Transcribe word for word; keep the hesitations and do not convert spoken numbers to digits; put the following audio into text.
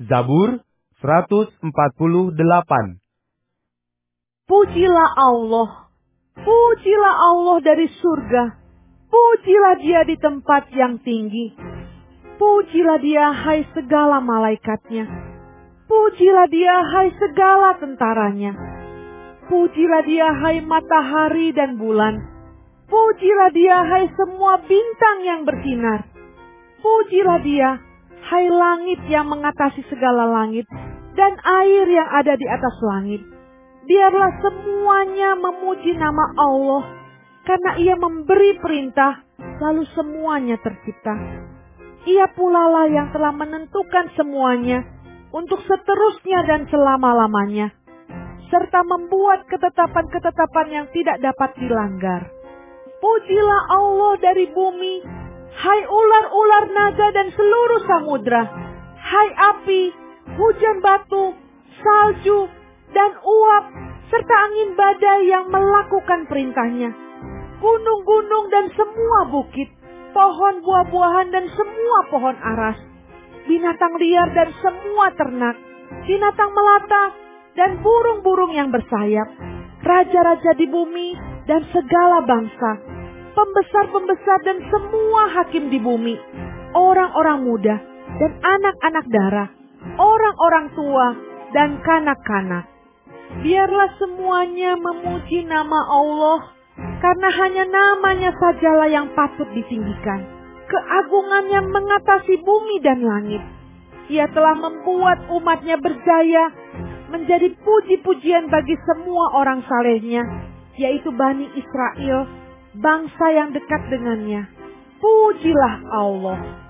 Zabur seratus empat puluh delapan. Pujilah Allah, pujilah Allah dari surga, pujilah Dia di tempat yang tinggi. Pujilah Dia, hai segala malaikatnya, pujilah Dia, hai segala tentaranya. Pujilah Dia, hai matahari dan bulan, pujilah Dia, hai semua bintang yang bersinar. Pujilah Dia, hai langit yang mengatasi segala langit, dan air yang ada di atas langit. Biarlah semuanya memuji nama Allah, karena Ia memberi perintah, lalu semuanya tercipta. Ia pula lah yang telah menentukan semuanya untuk seterusnya dan selama-lamanya, serta membuat ketetapan-ketetapan yang tidak dapat dilanggar. Pujilah Allah dari bumi, hai ular-ular naga dan seluruh samudra, hai api, hujan batu, salju, dan uap, serta angin badai yang melakukan perintahnya. Gunung-gunung dan semua bukit, pohon buah-buahan dan semua pohon aras, binatang liar dan semua ternak, binatang melata dan burung-burung yang bersayap, raja-raja di bumi dan segala bangsa, pembesar-pembesar dan semua hakim di bumi, orang-orang muda dan anak-anak darah, orang-orang tua dan kanak-kanak. Biarlah semuanya memuji nama Allah, karena hanya namanya sajalah yang patut ditinggikan. Keagungannya mengatasi bumi dan langit. Ia telah membuat umatnya berjaya, menjadi puji-pujian bagi semua orang salehnya, yaitu Bani Israel, bangsa yang dekat dengannya. Pujilah Allah.